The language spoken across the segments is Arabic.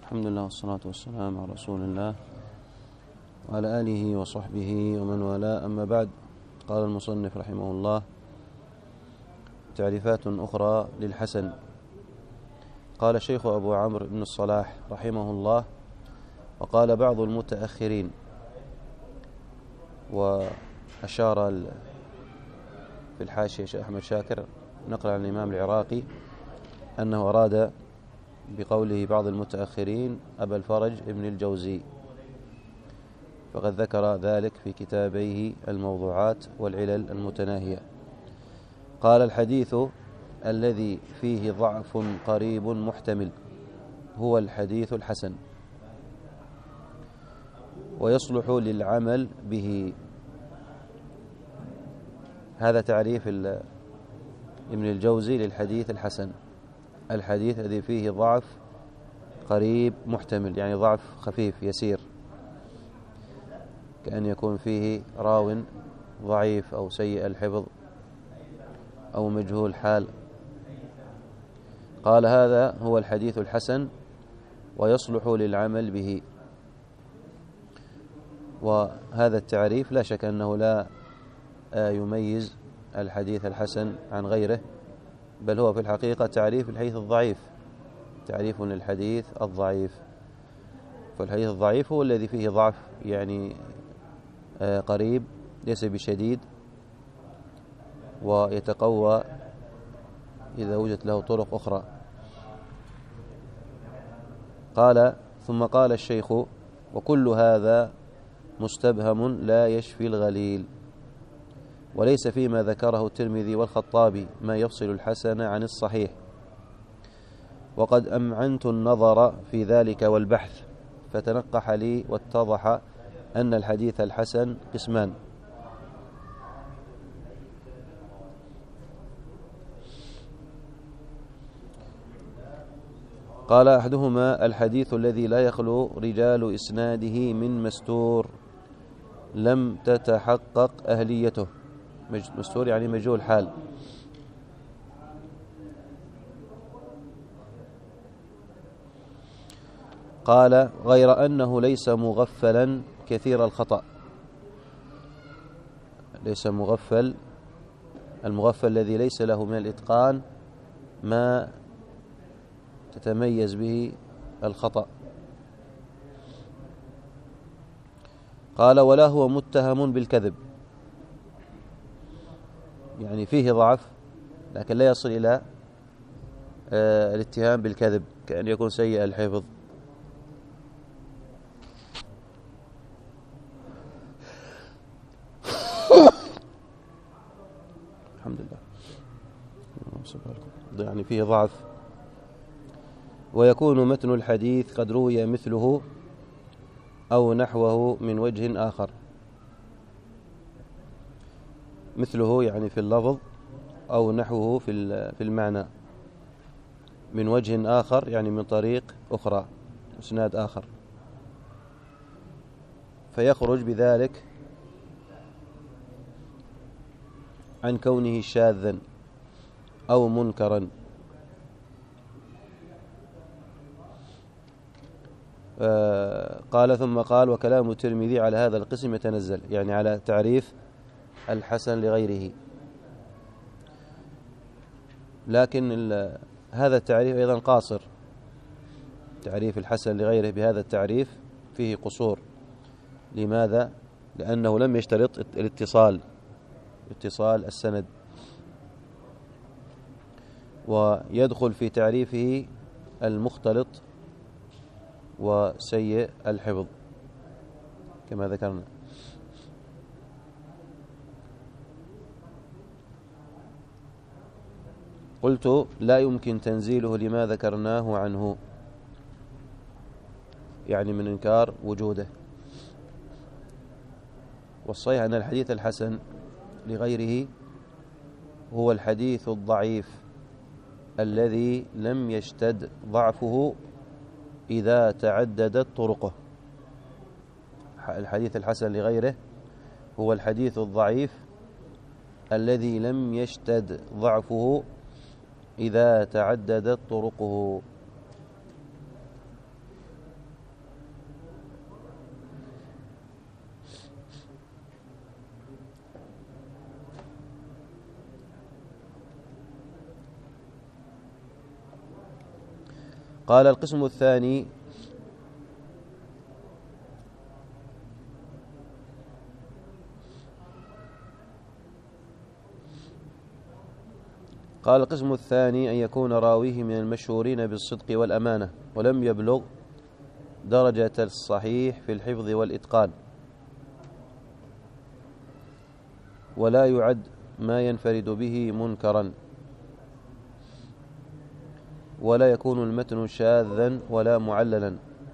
الحمد لله والصلاة والسلام على رسول الله وعلى آله وصحبه ومن والاه، أما بعد. قال المصنف رحمه الله: تعريفات أخرى للحسن. قال الشيخ أبو عمرو بن الصلاح رحمه الله: وقال بعض المتأخرين، وأشار في الحاشية شيخ أحمد شاكر نقل عن الإمام العراقي أنه أراد بقوله بعض المتأخرين أبا الفرج ابن الجوزي، فقد ذكر ذلك في كتابيه الموضوعات والعلل المتناهية. قال: الحديث الذي فيه ضعف قريب محتمل هو الحديث الحسن، ويصلح للعمل به. هذا تعريف ابن الجوزي للحديث الحسن: الحديث الذي فيه ضعف قريب محتمل، يعني ضعف خفيف يسير، كأن يكون فيه راو ضعيف أو سيء الحفظ أو مجهول حال. قال: هذا هو الحديث الحسن ويصلح للعمل به. وهذا التعريف لا شك أنه لا يميز الحديث الحسن عن غيره، بل هو في الحقيقة تعريف الحديث الضعيف، تعريف للحديث الضعيف. فالحديث الضعيف هو الذي فيه ضعف يعني قريب ليس بشديد، ويتقوى إذا وجدت له طرق أخرى. قال: ثم قال الشيخ: وكل هذا مستبهم لا يشفي الغليل، وليس فيما ذكره الترمذي والخطابي ما يفصل الحسن عن الصحيح، وقد أمعنت النظر في ذلك والبحث، فتنقح لي واتضح أن الحديث الحسن قسمان: قال: أحدهما الحديث الذي لا يخلو رجال إسناده من مستور لم تتحقق أهليته. مستور يعني مجهول حال. قال: غير أنه ليس مغفلا كثير الخطأ. ليس مغفل، المغفل الذي ليس له من الإتقان ما تتميز به الخطأ. قال: ولا هو متهم بالكذب، يعني فيه ضعف لكن لا يصل إلى الاتهام بالكذب، كأن يكون سيء الحفظ. الحمد لله. يعني فيه ضعف. ويكون متن الحديث قد روي مثله أو نحوه من وجه آخر. مثله يعني في اللفظ، أو نحوه في المعنى، من وجه آخر يعني من طريق أخرى، إسناد آخر، فيخرج بذلك عن كونه شاذا أو منكرا. قال: ثم قال: وكلام الترمذي على هذا القسم يتنزل، يعني على تعريف الحسن لغيره. لكن هذا التعريف أيضا قاصر، تعريف الحسن لغيره بهذا التعريف فيه قصور. لماذا؟ لأنه لم يشترط اتصال السند، ويدخل في تعريفه المختلط وسيء الحفظ كما ذكرنا. قلت: لا يمكن تنزيله لما ذكرناه عنه، يعني من إنكار وجوده. والصحيح أن الحديث الحسن لغيره هو الحديث الضعيف الذي لم يشتد ضعفه إذا تعددت طرقه. الحديث الحسن لغيره هو الحديث الضعيف الذي لم يشتد ضعفه إذا تعددت طرقه. قال القسم الثاني أن يكون راويه من المشهورين بالصدق والأمانة ولم يبلغ درجة الصحيح في الحفظ والإتقان، ولا يعد ما ينفرد به منكرا، ولا يكون المتن شاذا ولا معللا.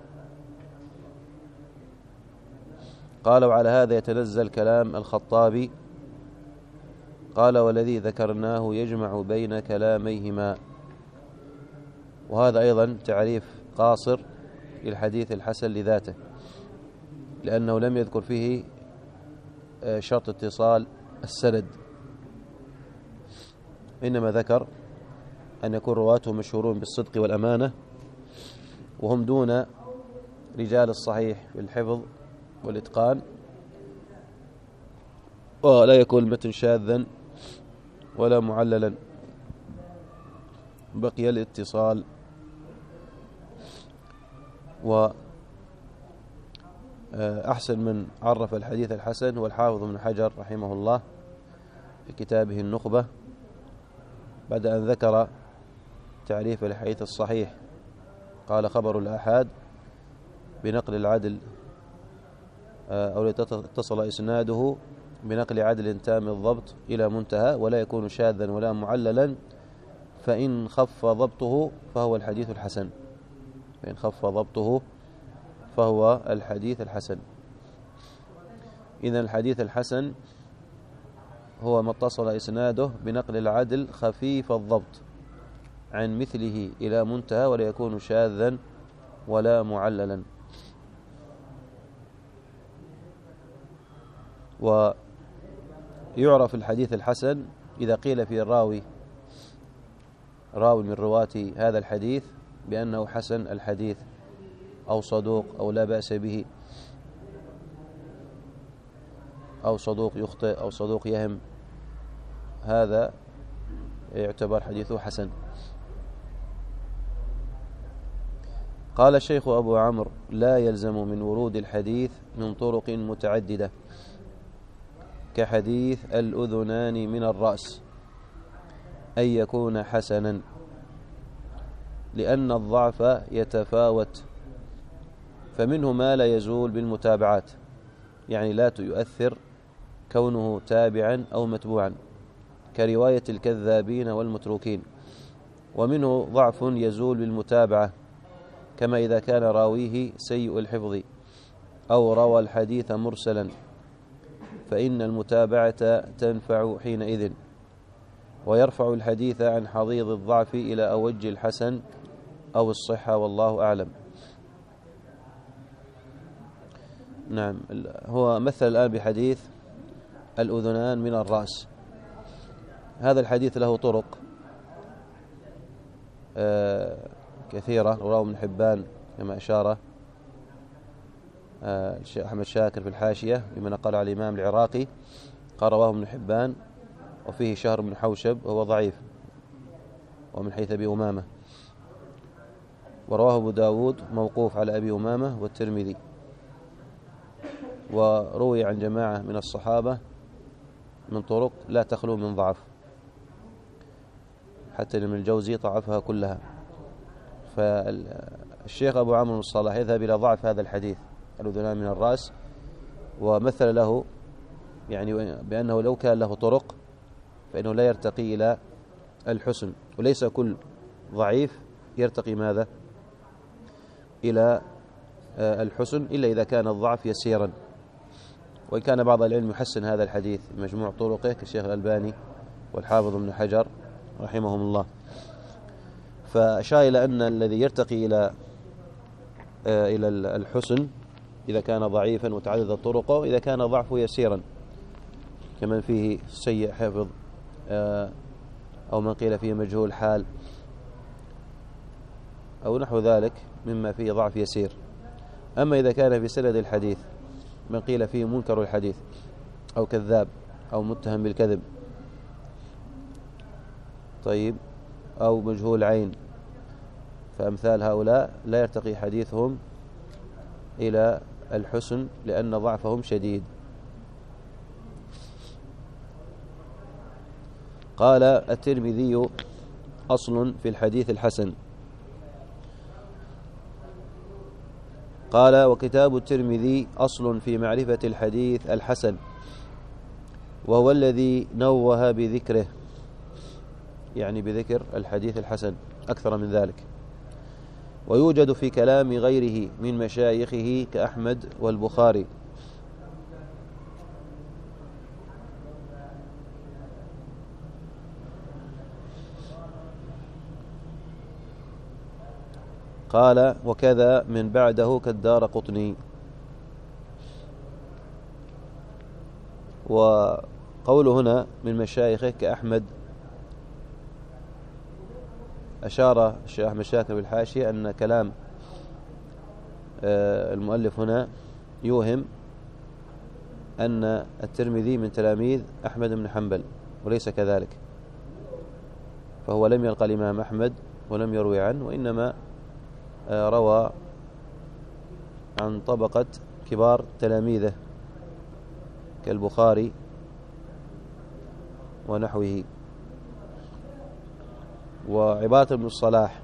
قال وعلى هذا يتنزل كلام الخطابي، قال والذي ذكرناه يجمع بين كلاميهما. وهذا أيضا تعريف قاصر للحديث الحسن لذاته، لأنه لم يذكر فيه شرط اتصال السند، إنما ذكر أن يكون رواته مشهورون بالصدق والأمانة وهم دون رجال الصحيح في الحفظ والإتقان، ولا يكون المتن شاذا ولا معللا، بقي الاتصال. وأحسن من عرف الحديث الحسن هو الحافظ ابن حجر رحمه الله في كتابه النخبة، بعد أن ذكر تعريف الحديث الصحيح قال خبر الآحاد بنقل العدل أو اتصل إسناده بنقل عدل تام الضبط إلى منتهى، ولا يكون شاذا ولا معللا، فإن خف ضبطه فهو الحديث الحسن. إذن الحديث الحسن هو ما اتصل إسناده بنقل العدل خفيف الضبط عن مثله إلى منتهى، ولا يكون شاذا ولا معللا. ويعرف الحديث الحسن إذا قيل في الراوي من رواة هذا الحديث بأنه حسن الحديث أو صدوق أو لا بأس به أو صدوق يخطئ أو صدوق يهم، هذا يعتبر حديثه حسن. قال الشيخ أبو عمرو لا يلزم من ورود الحديث من طرق متعددة كحديث الأذنان من الرأس أن يكون حسنا، لأن الضعف يتفاوت، فمنه ما لا يزول بالمتابعات، يعني لا يؤثر كونه تابعا أو متبوعا كرواية الكذابين والمتروكين، ومنه ضعف يزول بالمتابعة كما إذا كان راويه سيء الحفظ أو روى الحديث مرسلا، فإن المتابعة تنفع حينئذ، ويرفع الحديث عن حضيض الضعف إلى أوج الحسن أو الصحة، والله أعلم. نعم، هو مثل الآن بحديث الأذنان من الرأس. هذا الحديث له طرق كثيرة، رواه ابن حبان كما أشار الشيخ أحمد شاكر في الحاشية بما نقل على الإمام العراقي، قال رواه ابن حبان وفيه شهر بن حوشب وهو ضعيف ومن حيث أبي أمامة، ورواه أبو داود موقوف على أبي أمامة والترمذي، وروي عن جماعة من الصحابة من طرق لا تخلو من ضعف، حتى ابن الجوزي ضعفها كلها. فالشيخ أبو عمرو الصلاح يذهب إلى ضعف هذا الحديث الأذنان من الرأس، ومثل له يعني بأنه لو كان له طرق فإنه لا يرتقي إلى الحسن، وليس كل ضعيف يرتقي ماذا إلى الحسن إلا إذا كان الضعف يسيرا، وإن كان بعض العلم يحسن هذا الحديث مجموع طرقه كالشيخ الألباني والحافظ ابن حجر رحمهم الله. فأشار إلى أن الذي يرتقي إلى الحسن إذا كان ضعيفا وتعدد طرقه، إذا كان ضعفه يسيرا كمن فيه سيء حفظ أو من قيل فيه مجهول حال أو نحو ذلك مما فيه ضعف يسير. أما إذا كان في سند الحديث من قيل فيه منكر الحديث أو كذاب أو متهم بالكذب، طيب، أو مجهول عين، فأمثال هؤلاء لا يرتقي حديثهم إلى الحسن لأن ضعفهم شديد. قال الترمذي: أصل في الحديث الحسن. قال: وكتاب الترمذي أصل في معرفة الحديث الحسن، وهو الذي نوه بذكره، يعني بذكر الحديث الحسن أكثر من ذلك، ويوجد في كلام غيره من مشايخه كأحمد والبخاري. قال: وكذا من بعده كالدارقطني. وقوله هنا من مشايخه كأحمد، أشار الشيخ أحمد شاكر بالحاشية أن كلام المؤلف هنا يوهم أن الترمذي من تلاميذ أحمد بن حنبل، وليس كذلك، فهو لم يلقى الإمام أحمد ولم يروي عنه، وإنما روى عن طبقة كبار تلاميذه كالبخاري ونحوه. وعبارة ابن الصلاح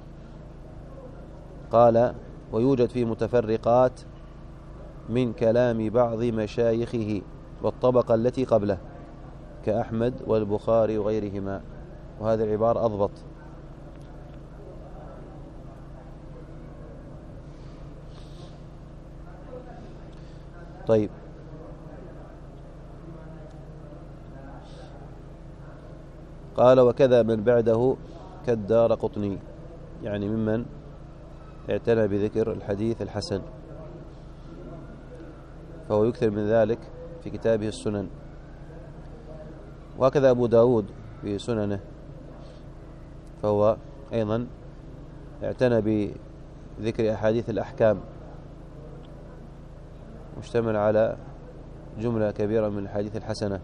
قال: ويوجد في متفرقات من كلام بعض مشايخه والطبقة التي قبله كأحمد والبخاري وغيرهما. وهذه العبارة أضبط. طيب، قال: وكذا من بعده كالدارقطني، يعني ممن اعتنى بذكر الحديث الحسن، فهو يكثر من ذلك في كتابه السنن. وهكذا أبو داود في سننه، فهو أيضا اعتنى بذكر أحاديث الأحكام، مشتمل على جملة كبيرة من الحديث الحسنة.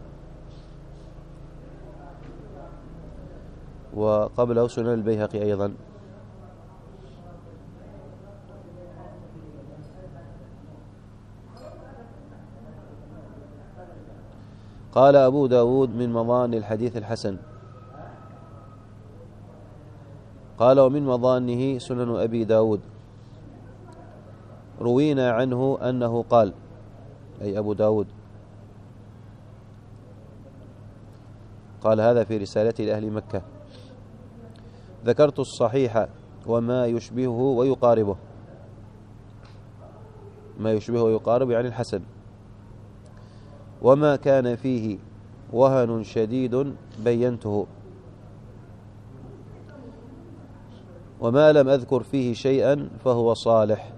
وقبله سنن البيهقي أيضا. قال أبو داود: من مظان الحديث الحسن. قال: ومن مظانه سنن أبي داود. روينا عنه أنه قال، أي أبو داود، قال هذا في رسالته لأهل مكة: ذكرت الصحيح وما يشبهه ويقاربه. ما يشبهه ويقاربه يعني الحسن. وما كان فيه وهن شديد بينته، وما لم أذكر فيه شيئا فهو صالح.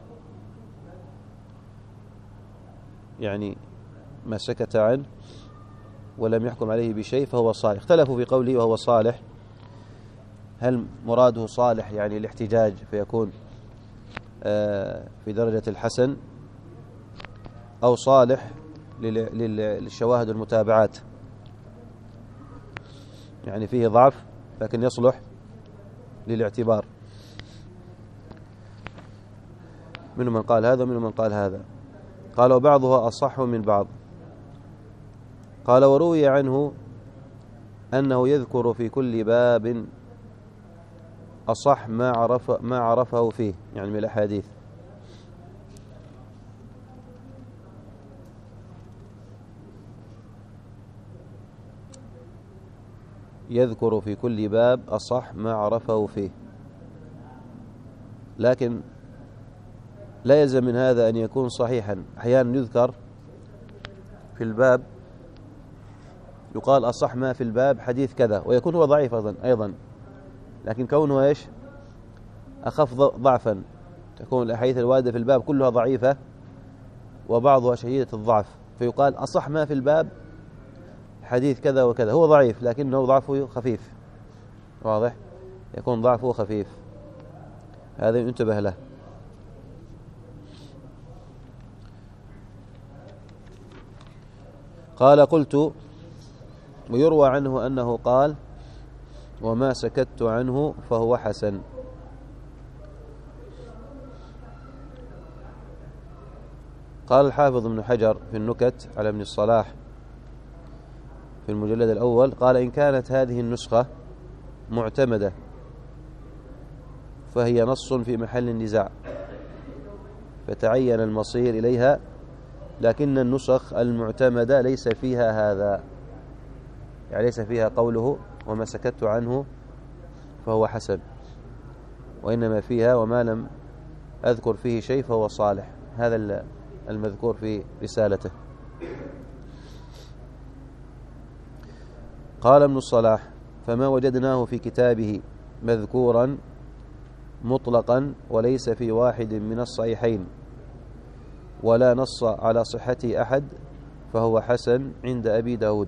يعني ما سكت عنه ولم يحكم عليه بشيء فهو صالح. اختلفوا في قوله وهو صالح، هل مراده صالح يعني الاحتجاج فيكون في درجة الحسن، أو صالح للشواهد والمتابعات، يعني فيه ضعف لكن يصلح للاعتبار. منهم من قال هذا ومنهم من قال هذا. قال: وبعضها أصح من بعض. قال: وروي عنه أنه يذكر في كل باب أصح ما عرفه فيه، يعني من الأحاديث. يذكر في كل باب أصح ما عرفه فيه، لكن لا يلزم من هذا أن يكون صحيحا. أحيانا يذكر في الباب، يقال أصح ما في الباب حديث كذا، ويكون هو ضعيف أيضا، لكن كونه إيش أخف ضعفا، تكون الأحاديث الواردة في الباب كلها ضعيفة وبعضها شديدة الضعف، فيقال أصح ما في الباب حديث كذا وكذا، هو ضعيف لكنه ضعفه خفيف. واضح؟ يكون ضعفه خفيف، هذا ينتبه له. قال: قلت: ويروى عنه أنه قال: وما سكت عنه فهو حسن. قال الحافظ ابن حجر في النكت على ابن الصلاح في المجلد الأول، قال: إن كانت هذه النسخة معتمدة فهي نص في محل النزاع فتعين المصير إليها، لكن النسخ المعتمدة ليس فيها هذا، يعني ليس فيها قوله وما سكت عنه فهو حسن، وإنما فيها وما لم أذكر فيه شيء فهو صالح. هذا المذكور في رسالته. قال ابن الصلاح: فما وجدناه في كتابه مذكورا مطلقا وليس في واحد من الصحيحين ولا نص على صحته أحد فهو حسن عند أبي داود.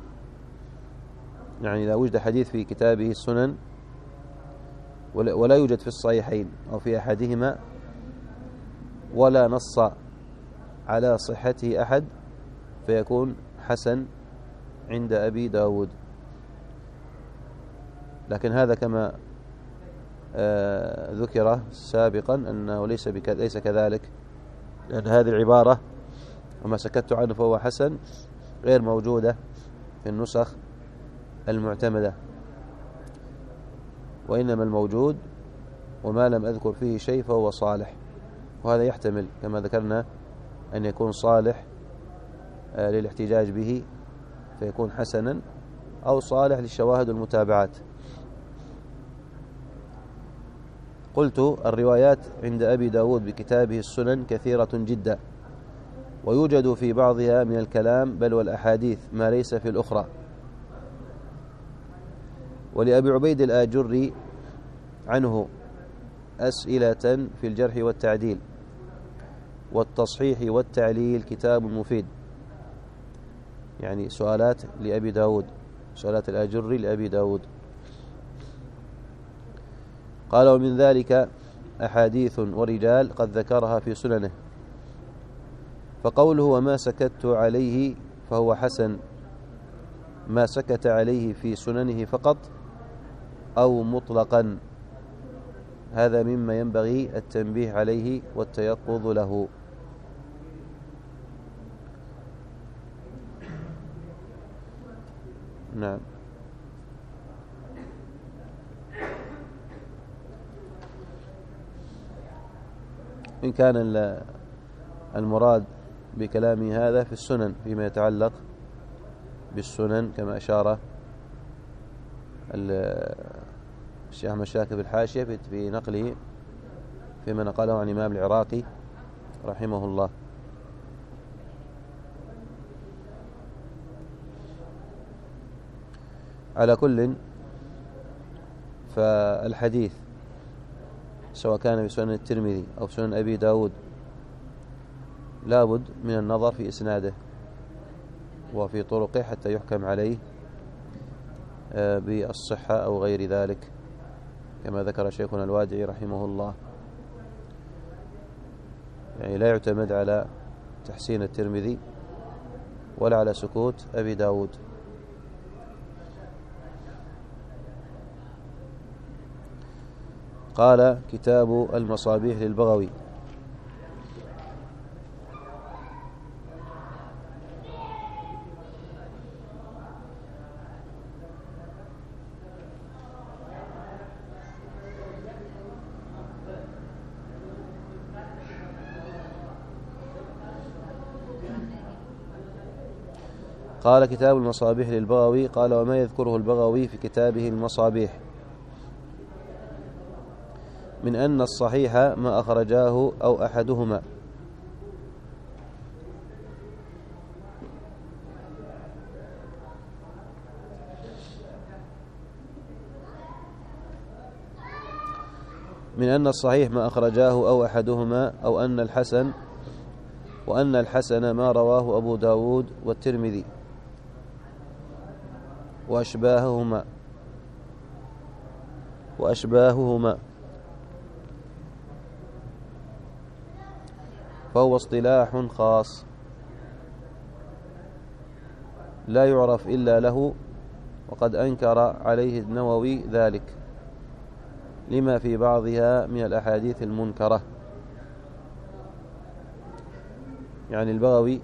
يعني إذا وجد حديث في كتابه السنن ولا يوجد في الصحيحين أو في أحدهما ولا نص على صحته أحد فيكون حسن عند أبي داود. لكن هذا كما ذكر سابقا أنه ليس كذلك، لأن هذه العبارة وما سكت عنه فهو حسن غير موجودة في النسخ المعتمدة، وإنما الموجود وما لم أذكر فيه شيء فهو صالح. وهذا يحتمل كما ذكرنا أن يكون صالح للاحتجاج به فيكون حسنا، أو صالح للشواهد والمتابعات. قلت: الروايات عند أبي داود بكتابه السنن كثيرة جدا، ويوجد في بعضها من الكلام بل والأحاديث ما ليس في الأخرى. ولأبي عبيد الآجري عنه أسئلة في الجرح والتعديل والتصحيح والتعليل كتاب مفيد، يعني سؤالات لأبي داود، سؤالات الآجري لأبي داود. قال: ومن ذلك أحاديث ورجال قد ذكرها في سننه، فقوله وما سكت عليه فهو حسن ما سكت عليه في سننه فقط أو مطلقا، هذا مما ينبغي التنبيه عليه والتيقظ له. نعم. إن كان المراد بكلامي هذا في السنن فيما يتعلق بالسنن كما أشار الشيخ أحمد شاكر الحاشية في نقله فيما نقله عن الإمام العراقي رحمه الله. على كل، فالحديث سواء كان في سنن الترمذي أو سنن أبي داود لابد من النظر في إسناده وفي طرقه حتى يحكم عليه بالصحة أو غير ذلك، كما ذكر شيخنا الوادعي رحمه الله. يعني لا يعتمد على تحسين الترمذي ولا على سكوت أبي داود. قال: كتاب المصابيح للبغوي. قال: كتاب المصابيح للبغوي. قال: وما يذكره البغوي في كتابه المصابيح من أن الصحيح ما أخرجاه أو أحدهما، من أن الصحيح ما أخرجاه أو أحدهما، أو أن الحسن، وأن الحسن ما رواه أبو داود والترمذي وأشباههما فهو اصطلاح خاص لا يعرف إلا له، وقد أنكر عليه النووي ذلك لما في بعضها من الأحاديث المنكرة. يعني البغوي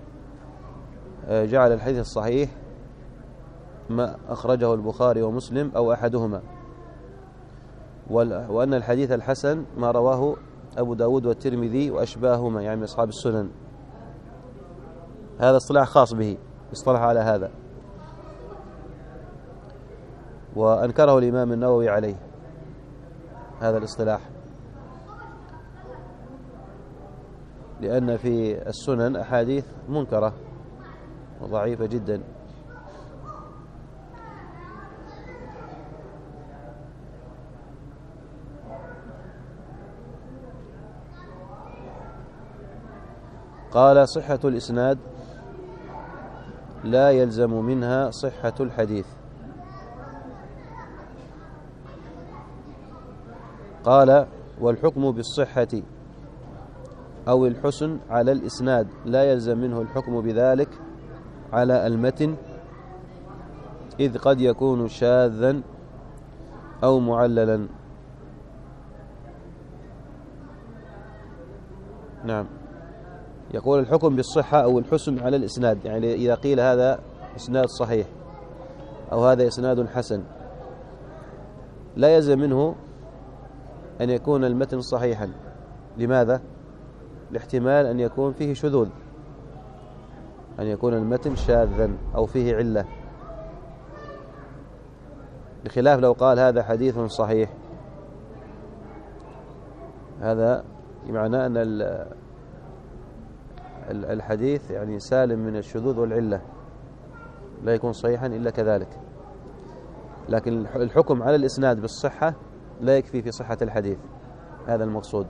جعل الحديث الصحيح ما أخرجه البخاري ومسلم أو أحدهما، وأن الحديث الحسن ما رواه أبو داود والترمذي وأشباههما، يعني من أصحاب السنن. هذا اصطلاح خاص به، اصطلح على هذا، وأنكره الإمام النووي عليه هذا الاصطلاح، لأن في السنن أحاديث منكرة وضعيفة جدا. قال: صحة الإسناد لا يلزم منها صحة الحديث. قال: والحكم بالصحة أو الحسن على الإسناد لا يلزم منه الحكم بذلك على المتن، إذ قد يكون شاذا أو معللا. نعم، يقول الحكم بالصحة أو الحسن على الإسناد، يعني إذا قيل هذا إسناد صحيح أو هذا إسناد حسن، لا يلزم منه أن يكون المتن صحيحا. لماذا؟ لاحتمال أن يكون فيه شذوذ، أن يكون المتن شاذا أو فيه علة، بخلاف لو قال هذا حديث صحيح، هذا معناه أن الحديث يعني سالم من الشذوذ والعلة، لا يكون صحيحا إلا كذلك. لكن الحكم على الإسناد بالصحة لا يكفي في صحة الحديث، هذا المقصود.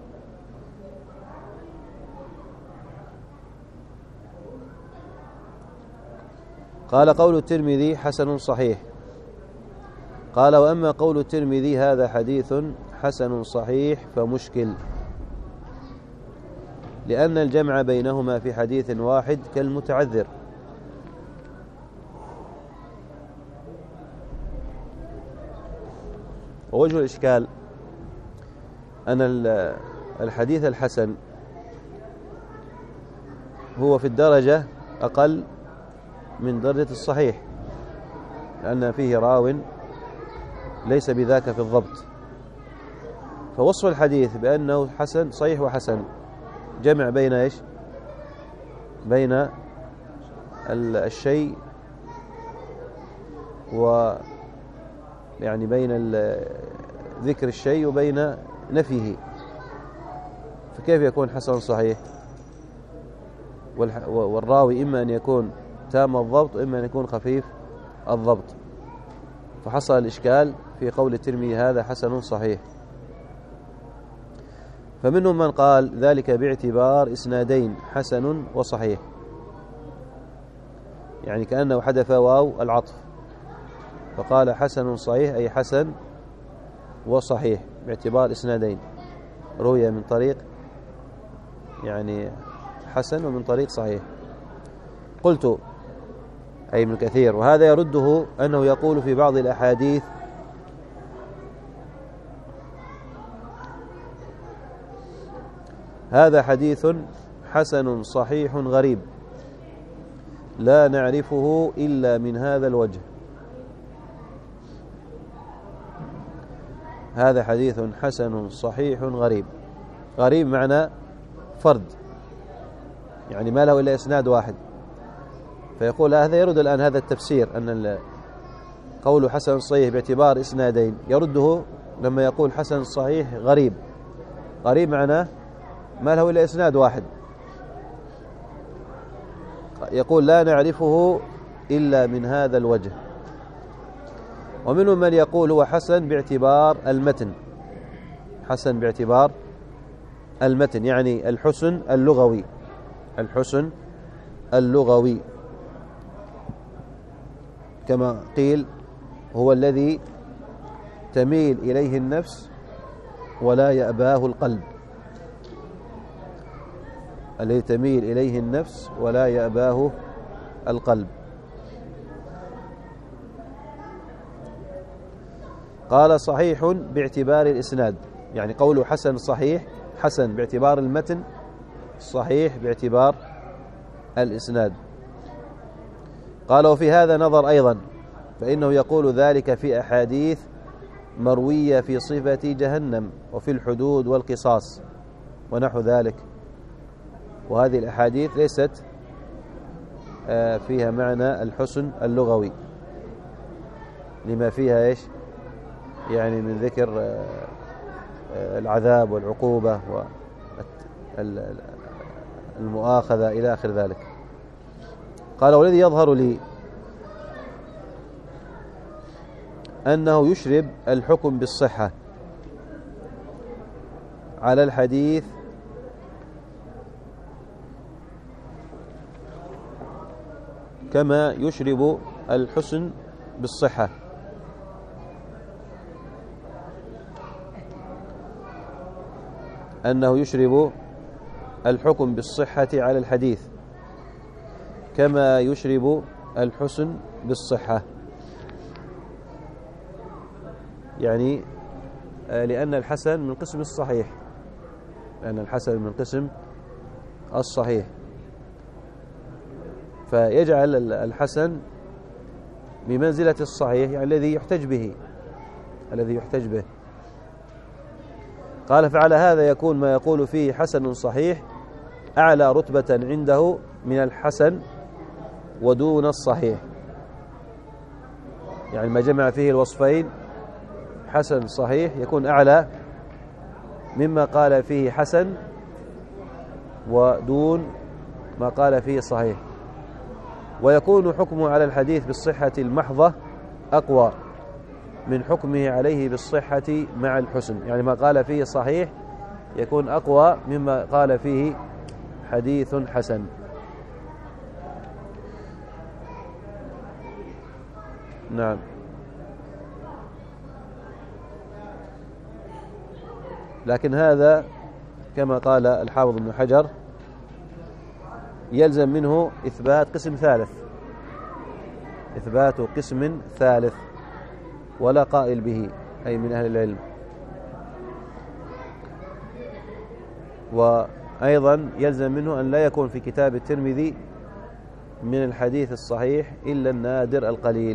قال: قول الترمذي حسن صحيح. قال: وأما قول الترمذي هذا حديث حسن صحيح فمشكل، لأن الجمع بينهما في حديث واحد كالمتعذر. ووجه الإشكال أن الحديث الحسن هو في الدرجة أقل من درجة الصحيح، لأن فيه راو ليس بذاك في الضبط، فوصف الحديث بأنه حسن صحيح وحسن جمع بين إيش؟ بين الشيء يعني بين ذكر الشيء وبين نفيه، فكيف يكون حسن صحيح؟ والراوي إما أن يكون تام الضبط وإما أن يكون خفيف الضبط، فحصل الإشكال في قول الترمذي هذا حسن صحيح. فمنهم من قال ذلك باعتبار إسنادين حسن وصحيح، يعني كأنه حذف واو العطف فقال حسن صحيح، أي حسن وصحيح باعتبار إسنادين، روية من طريق يعني حسن ومن طريق صحيح. قلت أي ابن كثير: وهذا يرده أنه يقول في بعض الأحاديث هذا حديث حسن صحيح غريب لا نعرفه إلا من هذا الوجه. هذا حديث حسن صحيح غريب، غريب معنى فرد، يعني ما له إلا إسناد واحد، فيقول هذا يرد الآن هذا التفسير أن قوله حسن صحيح باعتبار إسنادين يرده لما يقول حسن صحيح غريب. غريب معناه ما له إلا إسناد واحد، يقول لا نعرفه إلا من هذا الوجه. ومنهم من يقول هو حسن باعتبار المتن، حسن باعتبار المتن يعني الحسن اللغوي، الحسن اللغوي، كما قيل هو الذي تميل إليه النفس ولا يأباه القلب، الذي تميل إليه النفس ولا يأباه القلب. قال صحيح باعتبار الإسناد، يعني قوله حسن صحيح، حسن باعتبار المتن، صحيح باعتبار الإسناد. قال وفي هذا نظر أيضا، فإنه يقول ذلك في أحاديث مروية في صفة جهنم وفي الحدود والقصاص ونحو ذلك، وهذه الأحاديث ليست فيها معنى الحسن اللغوي لما فيها إيش يعني من ذكر العذاب والعقوبة والمؤاخذة إلى آخر ذلك. قال والذي يظهر لي أنه يشرب الحكم بالصحة على الحديث كما يشرب الحسن بالصحة، أنه يشرب الحكم بالصحة على الحديث كما يشرب الحسن بالصحة، يعني لأن الحسن من قسم الصحيح، لأن الحسن من قسم الصحيح، فيجعل الحسن بمنزلة الصحيح يعني الذي يحتج به. قال فعلى هذا يكون ما يقول فيه حسن صحيح أعلى رتبة عنده من الحسن ودون الصحيح، يعني ما جمع فيه الوصفين حسن صحيح يكون أعلى مما قال فيه حسن ودون ما قال فيه صحيح، ويكون حكمه على الحديث بالصحة المحضة أقوى من حكمه عليه بالصحة مع الحسن، يعني ما قال فيه صحيح يكون أقوى مما قال فيه حديث حسن. نعم. لكن هذا كما قال الحافظ ابن حجر يلزم منه إثبات قسم ثالث ولا قائل به أي من أهل العلم. وأيضا يلزم منه أن لا يكون في كتاب الترمذي من الحديث الصحيح إلا النادر القليل،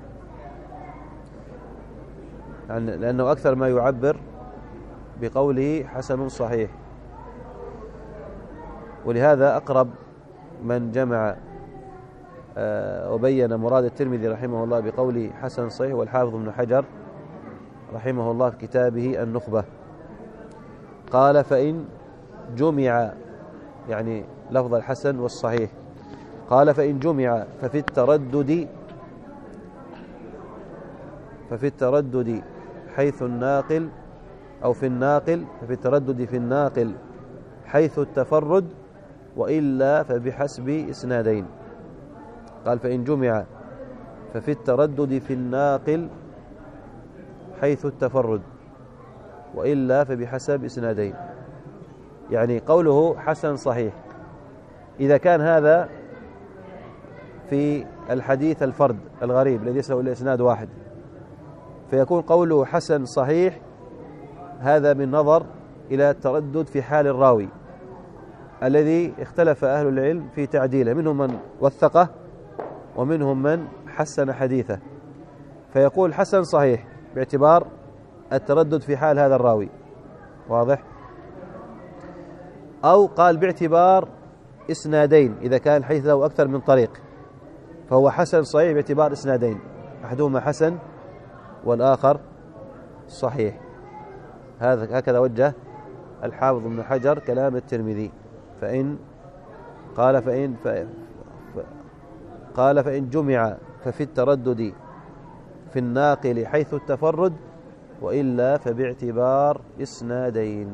يعني لأنه أكثر ما يعبر بقوله حسن صحيح، ولهذا أقرب من جمع وبين مراد الترمذي رحمه الله بقوله حسن صحيح والحافظ ابن حجر رحمه الله في كتابه النخبة. قال فإن جمع، يعني لفظ الحسن والصحيح، قال فإن جمع ففي التردد حيث الناقل أو في الناقل، ففي التردد في الناقل حيث التفرد، وإلا فبحسب إسنادين. قال فإن جمع ففي التردد في الناقل حيث التفرد، وإلا فبحسب إسنادين، يعني قوله حسن صحيح إذا كان هذا في الحديث الفرد الغريب الذي يسوي الإسناد واحد، فيكون قوله حسن صحيح هذا بالنظر إلى التردد في حال الراوي الذي اختلف أهل العلم في تعديله، منهم من وثقه ومنهم من حسن حديثه، فيقول حسن صحيح باعتبار التردد في حال هذا الراوي، واضح؟ أو قال باعتبار إسنادين، إذا كان الحديث له أكثر من طريق فهو حسن صحيح باعتبار إسنادين، أحدهما حسن والآخر صحيح. هكذا وجه الحافظ ابن حجر كلام الترمذي. قال فإن جمع ففي التردد في الناقل حيث التفرد، وإلا فباعتبار إسنادين.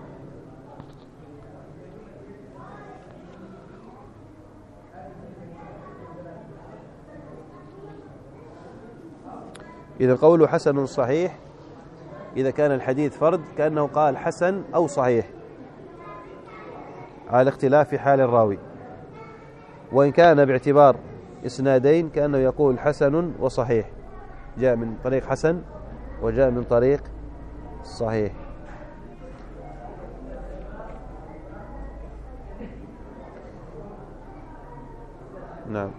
إذا قوله حسن صحيح إذا كان الحديث فرد كأنه قال حسن أو صحيح على اختلاف حال الراوي، وإن كان باعتبار إسنادين كأنه يقول حسن وصحيح، جاء من طريق حسن وجاء من طريق صحيح. نعم.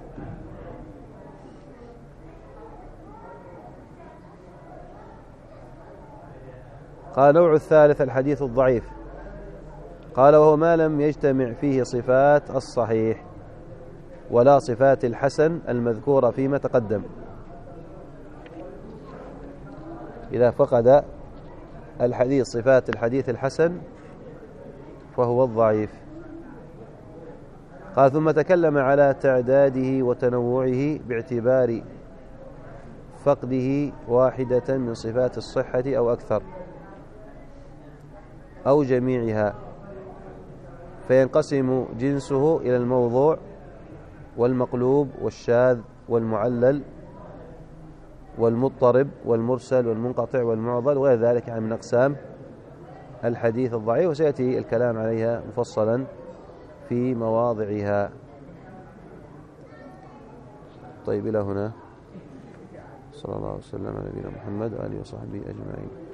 قال نوع الثالث الحديث الضعيف. قال وهو ما لم يجتمع فيه صفات الصحيح ولا صفات الحسن المذكورة فيما تقدم. إذا فقد الحديث صفات الحديث الحسن فهو الضعيف. قال ثم تكلم على تعداده وتنوعه باعتبار فقده واحدة من صفات الصحة أو أكثر أو جميعها، فينقسم جنسه إلى الموضوع والمقلوب والشاذ والمعلل والمضطرب والمرسل والمنقطع والمعضل وغير ذلك من أقسام الحديث الضعيف، وسيأتي الكلام عليها مفصلا في مواضعها. طيب إلى هنا، صلى الله وسلم على نبينا محمد وآله وصحبه أجمعين.